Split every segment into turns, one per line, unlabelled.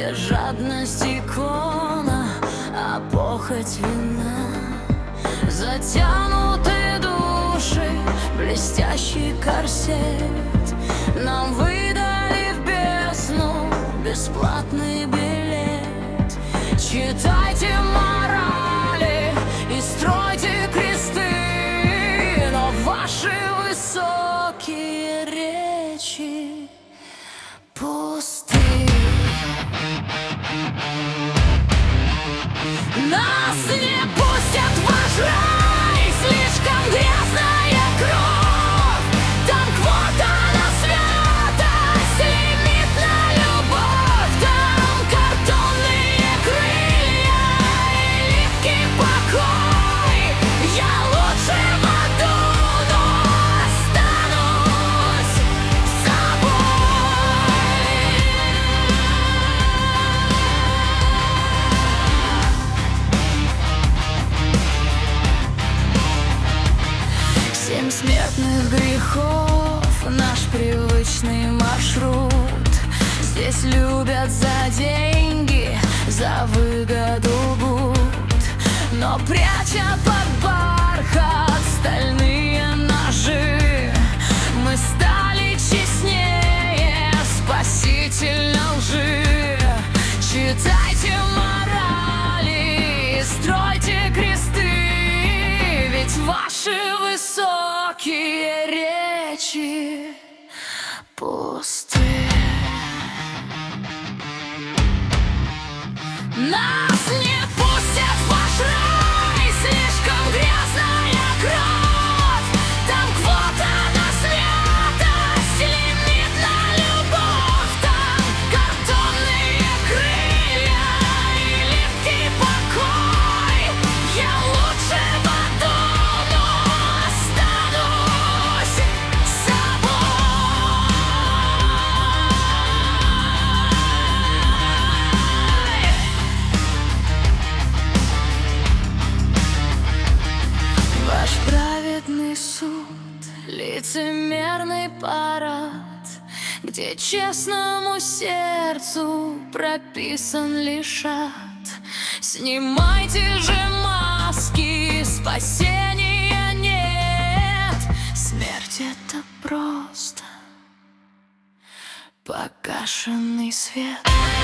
где жадность икона, а похоть вина. Затянуты души, блестящий корсет, нам выдали в бездну бесплатный билет. Читайте морали и стройте кресты, но ваши высокие речи пусты. Нас не пустят в ваш рай, слишком грязная кровь. Там квота на святость, лимит на любовь. Там картонные крылья и липкий покой. Я лучше в аду, но останусь собой. Семь смертных грехов, наш привычный маршрут. Здесь любят за деньги, за выгоду гуд, но пряча под бархат стальные ножи, мы стали честнее спасительной лжи. Читайте морали и стройте кресты, ведь ваши высокие речи пусты. Нас не пустят в ваш рай, слишком грязная кровь. Там квота на святость, лимит на любовь. Там картонные крылья и липкий покой. Я лучше в аду, но останусь собой. Ваш праведный суд, лицемерный парад, где честному сердцу прописан лишь ад. Снимайте же маски, спасения нет. Смерть — это просто погашенный свет.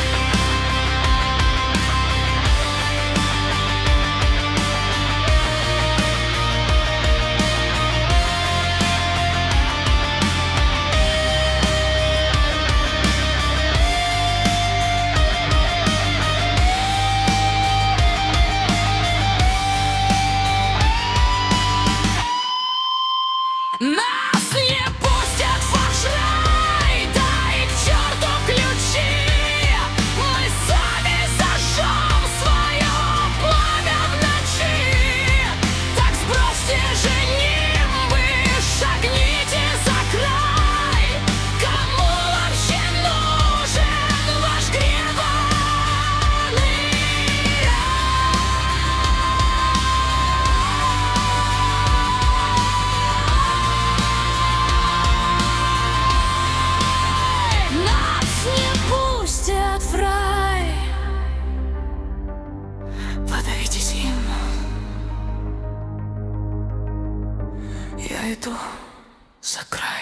Нас не пустят в ваш рай, дай к черту ключи. Мы сами зажжем свое пламя в ночи. Так сбросьте же нимбы, шагните за край. Кому вообще нужен ваш гребаный рай? Нас не пустят в рай. Подавитесь им. Я иду за край.